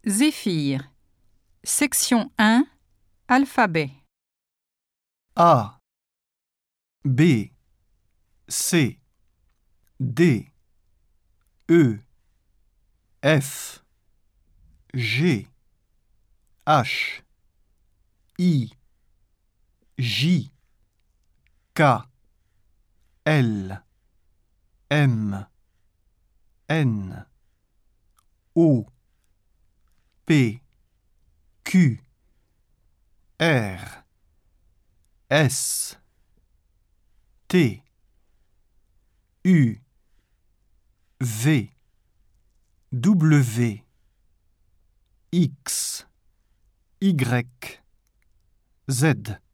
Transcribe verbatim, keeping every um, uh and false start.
Zéphyr. Section un. Alphabet. A, B, C, D, E, F, G, H, I, J, K, L, M, N, O, P, Q, R, S, T, U, V, W, X, Y, Z.